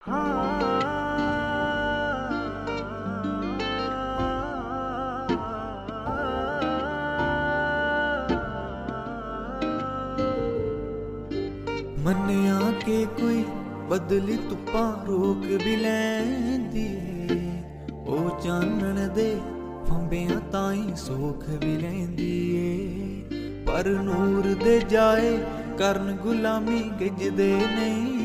ਮੰਨਿਆ ਕਿ ਕੋਈ ਬਦਲੀ ਧੁੱਪਾਂ ਰੋਕ ਵੀ ਲੈਂਦੀ ਏ, ਉਹ ਚਾਨਣ ਦੇ ਫੰਬਿਆਂ ਤਾਈਂ ਸੋਖ ਵੀ ਲੈਂਦੀ ਏ। ਪਰ ਨੂਰ ਦੇ ਜਾਏ ਕਰਨ ਗੁਲਾਮੀ ਗਿੱਜਦੇ ਨਹੀਂ,